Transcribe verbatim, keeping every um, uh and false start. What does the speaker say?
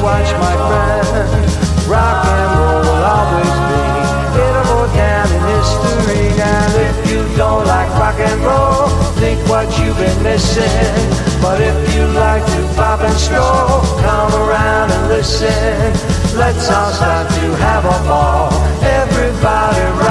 watch, my friend. Rock and roll will always be. It'll go down in history. And if you don't like rock and roll, think what you've been missing. But if you like to pop and stroll, come around and listen. Let's all start to have a ball. Everybody rock.